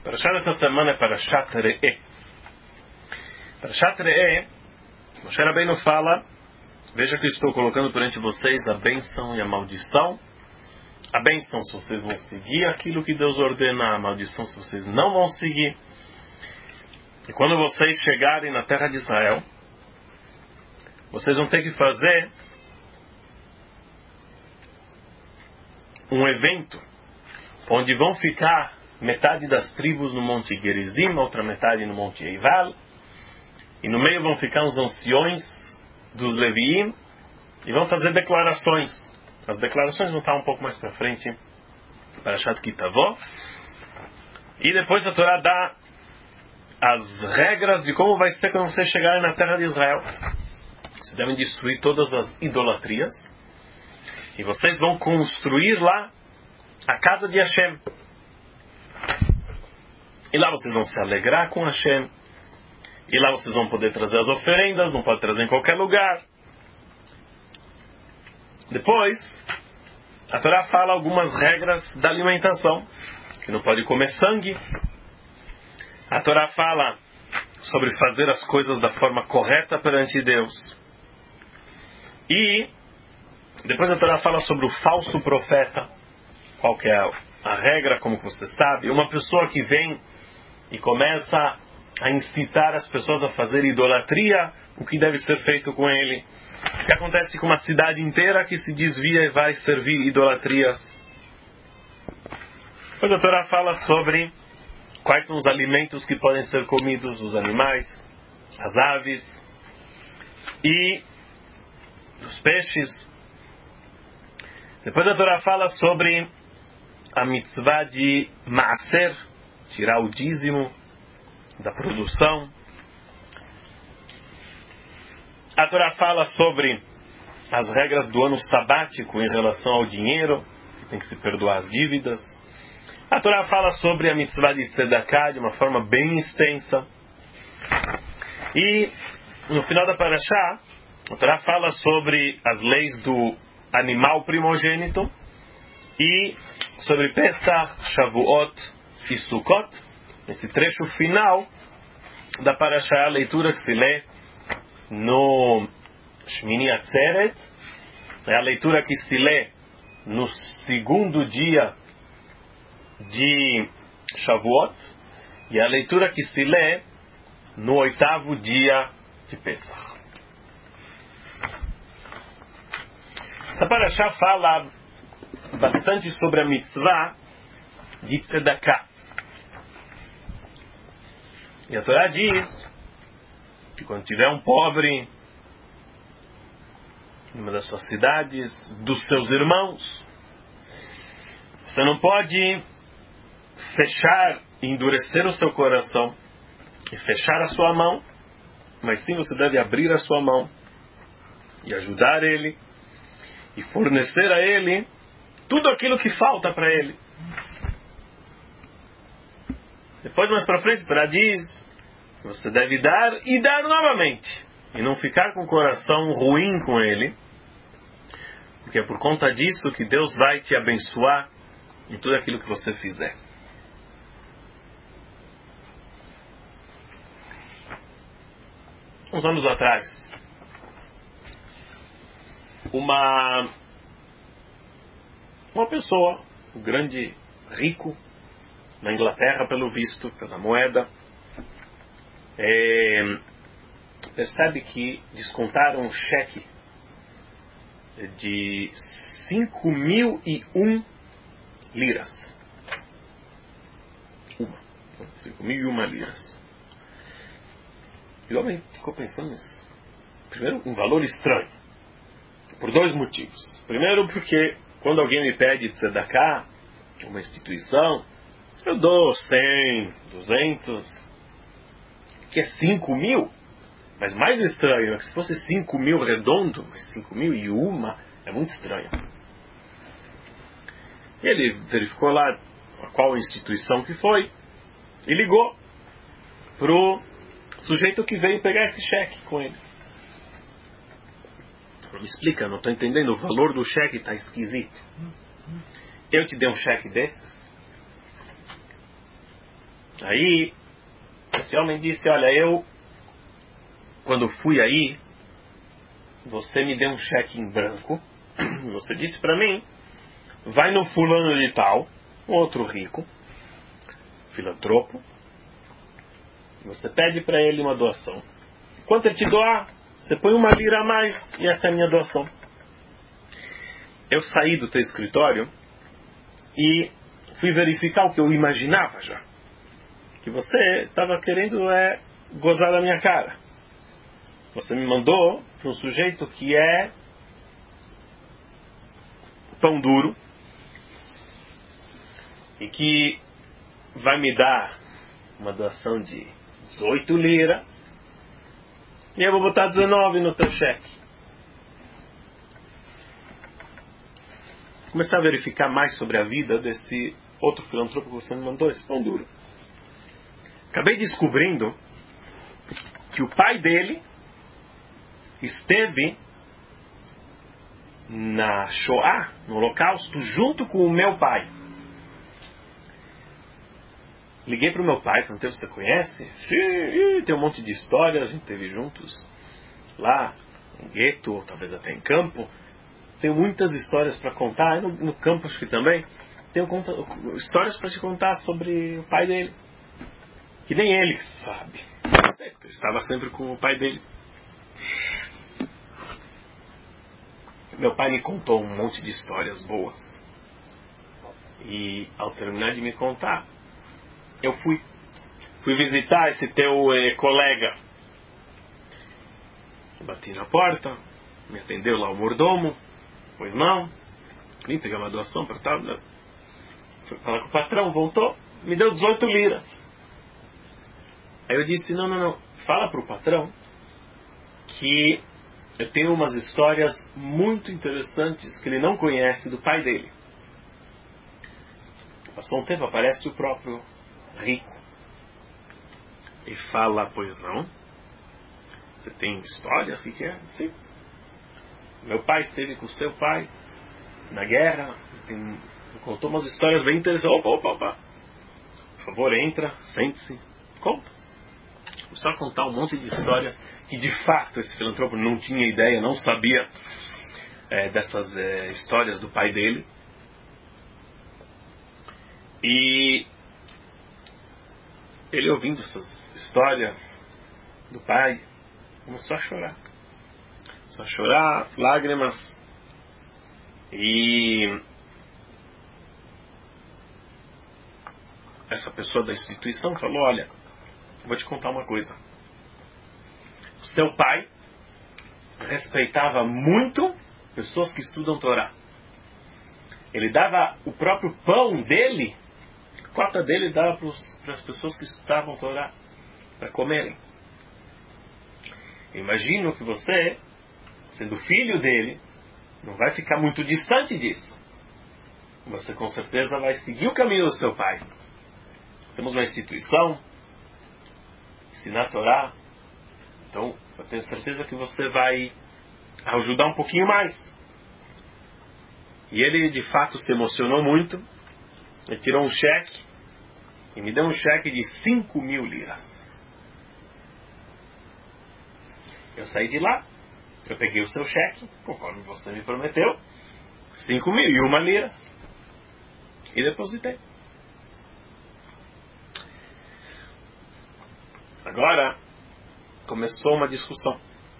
Parashat essa semana é Parashat Re'eh. Parashat Re'eh, Moshe Rabbeinu fala: veja que eu estou colocando perante vocês a bênção e a maldição. A bênção se vocês vão seguir aquilo que Deus ordena, a maldição se vocês não vão seguir. E quando vocês chegarem na terra de Israel, vocês vão ter que fazer um evento onde vão ficar metade das tribos no Monte Gerizim, outra metade no Monte Eival, e no meio vão ficar os anciões dos Leviim e vão fazer declarações. As declarações vão estar um pouco mais para frente para Parashat Kitavó, e depois a Torá dá as regras de como vai ser quando vocês chegarem na terra de Israel. Vocês devem destruir todas as idolatrias e vocês vão construir lá a casa de Hashem. E lá vocês vão se alegrar com Hashem. E lá vocês vão poder trazer as oferendas, não pode trazer em qualquer lugar. Depois, a Torá fala algumas regras da alimentação, que não pode comer sangue. A Torá fala sobre fazer as coisas da forma correta perante Deus. E depois a Torá fala sobre o falso profeta. Qual que é a regra, como você sabe? Uma pessoa que vem e começa a incitar as pessoas a fazer idolatria, o que deve ser feito com ele. O que acontece com uma cidade inteira que se desvia e vai servir idolatrias. Depois a Torá fala sobre quais são os alimentos que podem ser comidos, os animais, as aves e os peixes. Depois a Torá fala sobre a mitzvah de Maaser, tirar o dízimo da produção. A Torá fala sobre as regras do ano sabático em relação ao dinheiro, que tem que se perdoar as dívidas. A Torá fala sobre a mitzvah de Tzedakah de uma forma bem extensa. E no final da Parashá, a Torá fala sobre as leis do animal primogênito e sobre Pesach, Shavuot e Sukkot. Esse trecho final da Parashá é a leitura que se lê no Shmini Atzeret, é a leitura que se lê no segundo dia de Shavuot e a leitura que se lê no oitavo dia de Pesach. Essa Parashá fala bastante sobre a mitzvah de Tzedakah. E a Torá diz que quando tiver um pobre em uma das suas cidades, dos seus irmãos, você não pode fechar e endurecer o seu coração e fechar a sua mão, mas sim você deve abrir a sua mão e ajudar ele e fornecer a ele tudo aquilo que falta para ele. Depois, mais para frente, a Torá diz que você deve dar e dar novamente. E não ficar com o coração ruim com ele. Porque é por conta disso que Deus vai te abençoar em tudo aquilo que você fizer. Uns anos atrás, uma pessoa, um grande rico, na Inglaterra, pelo visto, pela moeda, percebe que descontaram um cheque de 5.001 liras. 5.001 liras. E o homem ficou pensando nisso. Primeiro, um valor estranho. Por dois motivos. Primeiro, porque quando alguém me pede tzedakah, uma instituição, eu dou 100, 200, que é 5.000. Mas mais estranho é que se fosse 5.000 redondo, mas 5.001 é muito estranho. E ele verificou lá qual instituição que foi e ligou pro sujeito que veio pegar esse cheque com ele. Me explica, não estou entendendo, o valor do cheque está esquisito. Eu te dei um cheque desses? Aí, esse homem disse, olha, eu, quando fui aí, você me deu um cheque em branco, você disse para mim, vai no fulano de tal, um outro rico, filantropo, você pede para ele uma doação. Quanto ele te doar, você põe 1 lira a mais e essa é a minha doação. Eu saí do teu escritório e fui verificar o que eu imaginava já. Que você estava querendo gozar da minha cara. Você me mandou para um sujeito que é pão duro e que vai me dar uma doação de 18 liras e eu vou botar 19 no teu cheque. Comecei a verificar mais sobre a vida desse outro filantropo que você me mandou, esse pão duro. Acabei descobrindo que o pai dele esteve na Shoah, no Holocausto, junto com o meu pai. Liguei para o meu pai, perguntei, você conhece? Sim, tem um monte de histórias, a gente teve juntos lá, em gueto, ou talvez até em campo. Tenho muitas histórias para contar, no campo acho que também. Tenho histórias para te contar sobre o pai dele. Que nem ele sabe. Eu estava sempre com o pai dele. Meu pai me contou um monte de histórias boas. E ao terminar de me contar, eu fui visitar esse teu colega. Bati na porta, me atendeu lá o mordomo. Pois não, vim pegar uma doação para tal. Fui falar com o patrão, voltou, me deu 18 liras. Aí eu disse, não, fala para o patrão que eu tenho umas histórias muito interessantes que ele não conhece do pai dele. Passou um tempo, aparece o próprio rico e fala, pois não, você tem histórias? O que é? Sim. Meu pai esteve com seu pai na guerra, contou umas histórias bem interessantes. Opa. Por favor, entra, sente-se, conta. Começou a contar um monte de histórias que de fato esse filantropo não tinha ideia, não sabia dessas histórias do pai dele. E ele, ouvindo essas histórias do pai, começou a chorar. Começou a chorar, lágrimas. E essa pessoa da instituição falou, olha, vou te contar uma coisa. O seu pai respeitava muito pessoas que estudam Torá. Ele dava o próprio pão dele, a cota dele dava para as pessoas que estudavam Torá, para comerem. Imagino que você, sendo filho dele, não vai ficar muito distante disso. Você com certeza vai seguir o caminho do seu pai. Temos uma instituição, ensinar a Torá, então eu tenho certeza que você vai ajudar um pouquinho mais. E ele de fato se emocionou muito. Ele tirou um cheque e me deu um cheque de 5.000 liras. Eu saí de lá, eu peguei o seu cheque, conforme você me prometeu, 5.001 liras, e depositei. Agora começou uma discussão.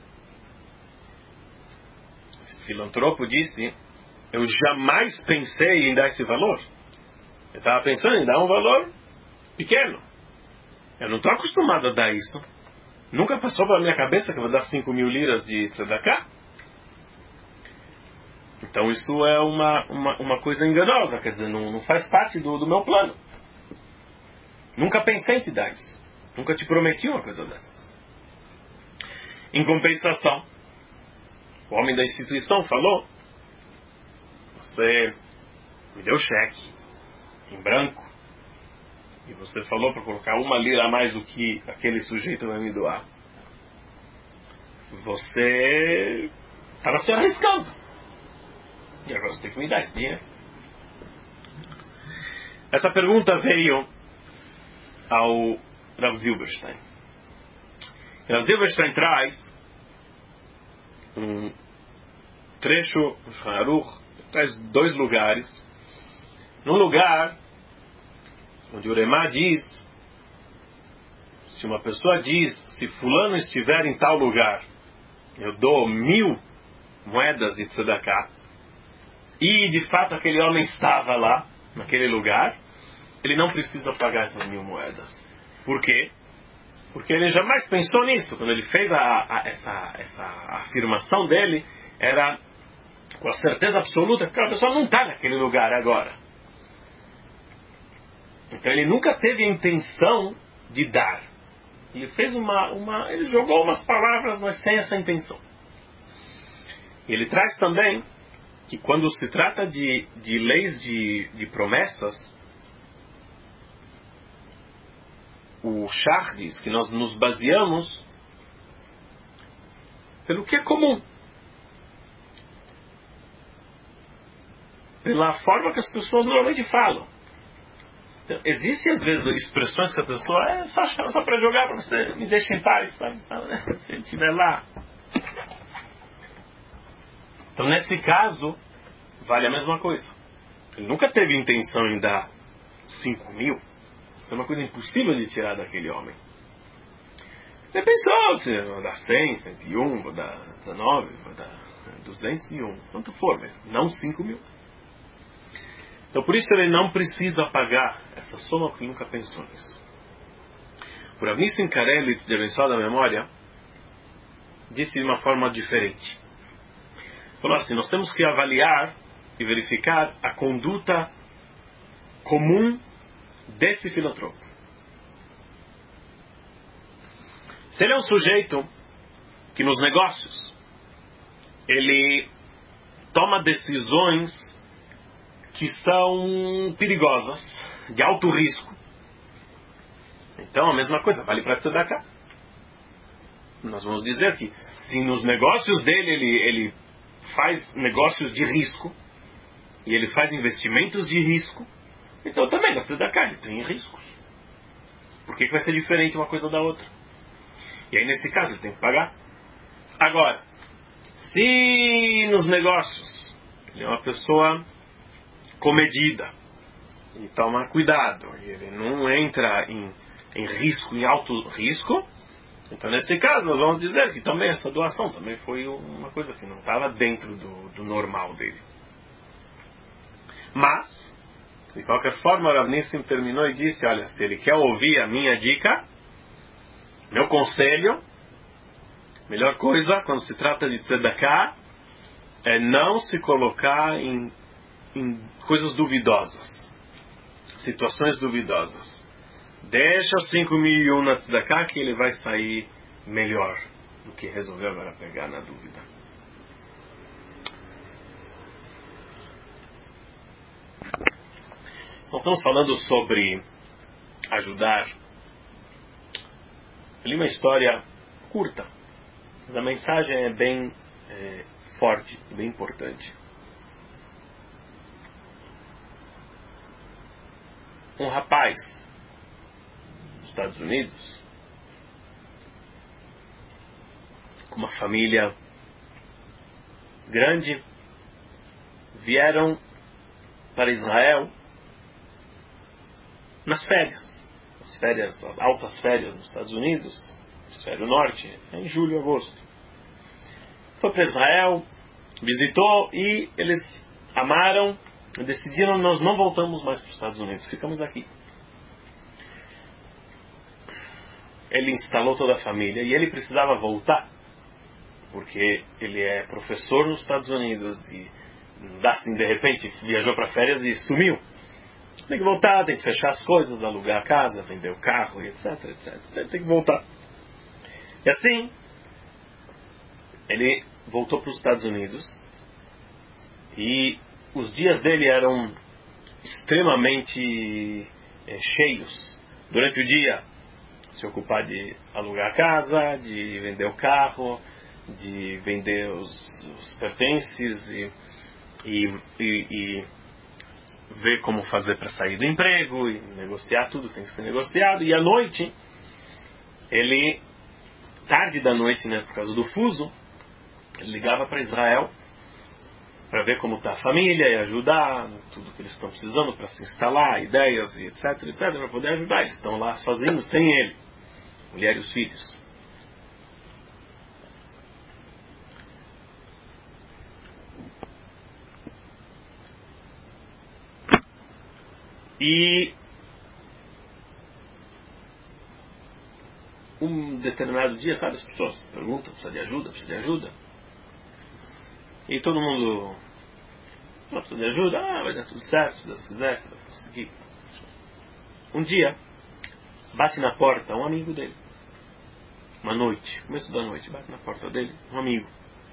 Esse filantropo disse, eu jamais pensei em dar esse valor. Eu estava pensando em dar um valor pequeno. Eu não estou acostumado a dar isso. Nunca passou pela minha cabeça que eu vou dar 5.000 liras de tzedakah. Então isso é uma coisa enganosa, quer dizer, não faz parte do meu plano. Nunca pensei em te dar isso. Nunca te prometi uma coisa dessas. Em compensação, o homem da instituição falou, você me deu cheque em branco e você falou para colocar 1 lira a mais do que aquele sujeito vai me doar. Você estava se arriscando. E agora você tem que me dar esse dinheiro. Essa pergunta veio ao Rav Zilberstein. Rav Zilberstein traz um trecho do Shulchan Aruch, traz 2 lugares. Num lugar onde o Remá diz, se uma pessoa diz, se fulano estiver em tal lugar, eu dou 1000 moedas de tzedakah, e de fato aquele homem estava lá, naquele lugar, ele não precisa pagar essas 1000 moedas. Por quê? Porque ele jamais pensou nisso. Quando ele fez essa afirmação dele, era com a certeza absoluta que aquela pessoa não está naquele lugar agora. Então ele nunca teve a intenção de dar. Ele fez ele jogou umas palavras, mas sem essa intenção. E ele traz também que quando se trata de leis de promessas, o Shach diz que nós nos baseamos pelo que é comum, pela forma que as pessoas normalmente falam. Então, existem às vezes expressões que a pessoa é só para jogar, para você me deixa em paz, sabe? Se ele estiver lá. Então nesse caso vale a mesma coisa. Ele nunca teve intenção em dar 5.000. Isso é uma coisa impossível de tirar daquele homem. Ele pensou, se vou dar 100, 101, vou dar 19, vou dar 201, quanto for, mas não 5.000. Então por isso ele não precisa pagar essa soma, porque nunca pensou nisso. O Rav Nissim Karelitz, de abençoada memória, disse de uma forma diferente. Falou assim, nós temos que avaliar e verificar a conduta comum desse filantropo. Se ele é um sujeito que nos negócios ele toma decisões que são perigosas, de alto risco, então a mesma coisa vale para tzedakah. Nós vamos dizer que se nos negócios dele ele faz negócios de risco e ele faz investimentos de risco, então também na tzedakah ele tem riscos. Por que vai ser diferente uma coisa da outra? E aí nesse caso ele tem que pagar. Agora, se nos negócios ele é uma pessoa comedida e toma cuidado, e ele não entra em risco, em alto risco, então nesse caso nós vamos dizer que também essa doação também foi uma coisa que não estava dentro do normal dele. Mas, de qualquer forma, o Rav Nissim terminou e disse, olha, se ele quer ouvir a minha dica, meu conselho, melhor coisa quando se trata de tzedakah é não se colocar em coisas duvidosas, situações duvidosas. Deixa 5.001 na tzedakah que ele vai sair melhor do que resolveu agora pegar na dúvida. Nós estamos falando sobre ajudar. Eu li uma história curta, mas a mensagem é bem forte, bem importante. Um rapaz dos Estados Unidos, com uma família grande, vieram para Israel nas férias, as altas férias nos Estados Unidos, hemisfério norte, em julho e agosto. Foi para Israel, visitou e eles amaram e decidiram, nós não voltamos mais para os Estados Unidos, ficamos aqui. Ele instalou toda a família e ele precisava voltar, porque ele é professor nos Estados Unidos e assim, de repente viajou para férias e sumiu. Tem que voltar, tem que fechar as coisas, alugar a casa, vender o carro, etc, etc. Tem que voltar. E assim, ele voltou para os Estados Unidos e os dias dele eram extremamente cheios. Durante o dia, se ocupar de alugar a casa, de vender o carro, de vender os pertences e ver como fazer para sair do emprego e negociar tudo que tem que ser negociado. E à noite, ele, tarde da noite, né, por causa do fuso, ele ligava para Israel para ver como está a família e ajudar tudo que eles estão precisando para se instalar, ideias e etc, etc, para poder ajudar. Eles estão lá sozinhos, sem ele, mulher e os filhos. E um determinado dia, sabe, as pessoas perguntam, precisa de ajuda. E todo mundo, não precisa de ajuda, vai dar tudo certo, se Deus quiser, você vai conseguir. Um dia, bate na porta um amigo dele. Uma noite, começo da noite, bate na porta dele, um amigo.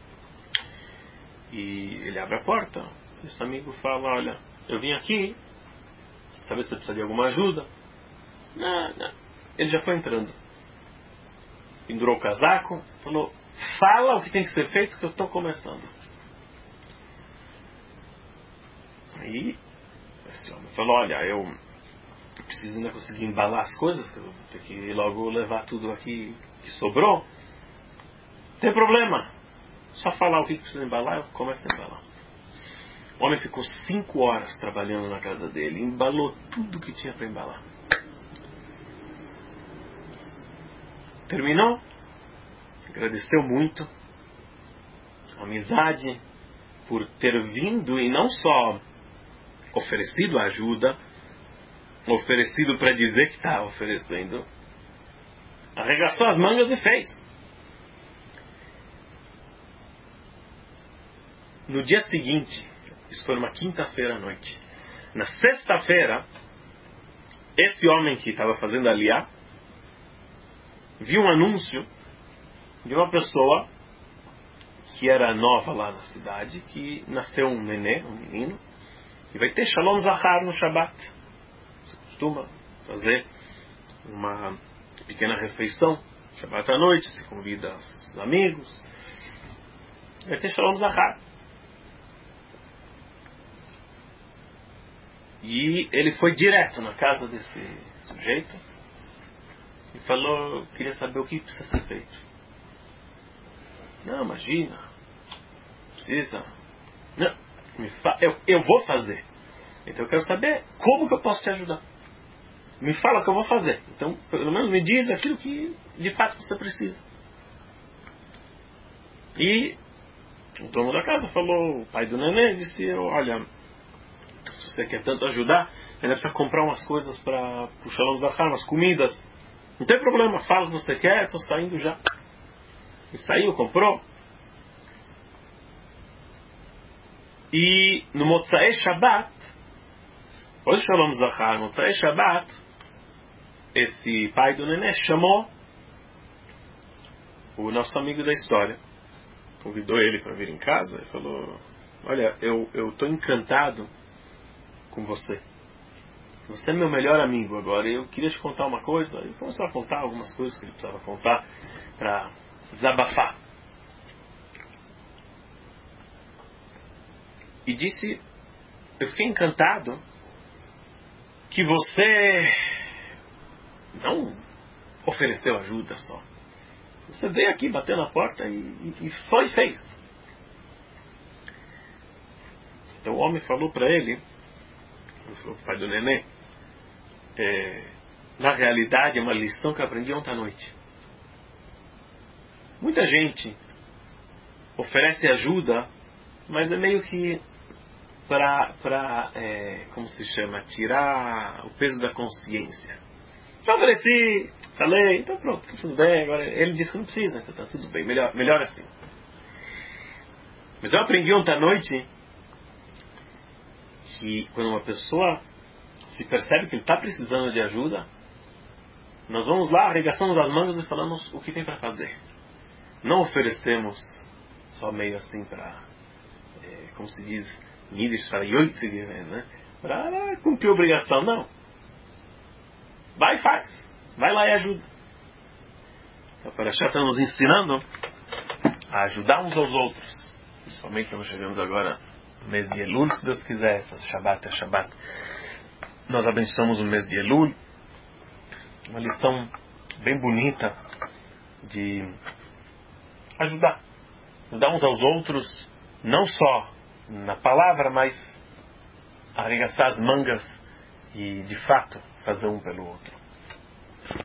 E ele abre a porta, e esse amigo fala, olha, eu vim aqui, saber se você precisa de alguma ajuda. Não. Ele já foi entrando. Pendurou o casaco, falou, fala o que tem que ser feito que eu estou começando. Aí, esse homem falou, olha, eu preciso ainda conseguir embalar as coisas, que eu vou ter que logo levar tudo aqui que sobrou. Não tem problema. Só falar o que precisa embalar, eu começo a embalar. O homem ficou 5 horas trabalhando na casa dele, embalou tudo que tinha para embalar. Terminou, agradeceu muito a amizade por ter vindo e não só oferecido ajuda, oferecido para dizer que está oferecendo, arregaçou as mangas e fez. No dia seguinte, isso foi uma quinta-feira à noite, na sexta-feira, esse homem que estava fazendo aliá viu um anúncio de uma pessoa que era nova lá na cidade, que nasceu um nenê, um menino, e vai ter Shalom Zachar no Shabbat. Você costuma fazer uma pequena refeição, Shabbat à noite, se convida os amigos, vai ter Shalom Zachar. E ele foi direto na casa desse sujeito e falou, queria saber o que precisa ser feito. Não, imagina, precisa. Não, eu vou fazer. Então eu quero saber como que eu posso te ajudar. Me fala o que eu vou fazer. Então, pelo menos me diz aquilo que de fato você precisa. E o dono da casa falou, o pai do neném disse, olha, se você quer tanto ajudar, ainda precisa comprar umas coisas para o Shalom Zachar, umas comidas. Não tem problema, fala o que você quer, estou saindo já. E saiu, comprou. E no Motzai Shabbat, hoje Shalom Zachar, no Motzai Shabbat, esse pai do neném chamou o nosso amigo da história. Convidou ele para vir em casa e falou, olha, eu estou encantado com você. Você é meu melhor amigo agora. Eu queria te contar uma coisa. Ele começou a contar algumas coisas que ele precisava contar para desabafar. E disse, eu fiquei encantado que você não ofereceu ajuda só. Você veio aqui, bateu na porta e foi e fez. Então o homem falou para ele, o pai do neném, na realidade é uma lição que eu aprendi ontem à noite. Muita gente oferece ajuda, mas é meio que para como se chama, tirar o peso da consciência. Eu ofereci, falei, então pronto, tudo bem. Agora ele disse que não precisa, então tá tudo bem, melhor assim. Mas eu aprendi ontem à noite que quando uma pessoa se percebe que ele está precisando de ajuda, nós vamos lá, arregaçamos as mangas e falamos o que tem para fazer. Não oferecemos só meio assim para, como se diz em Yiddish, né? Para cumprir a obrigação, não. Vai e faz. Vai lá e ajuda. A Parashá está nos ensinando a ajudar uns aos outros. Principalmente quando chegamos agora no mês de Elul, se Deus quiser, essa Shabbat é Shabbat. Nós abençoamos o mês de Elul. Uma lição bem bonita de ajudar uns aos outros, não só na palavra, mas arregaçar as mangas e, de fato, fazer um pelo outro.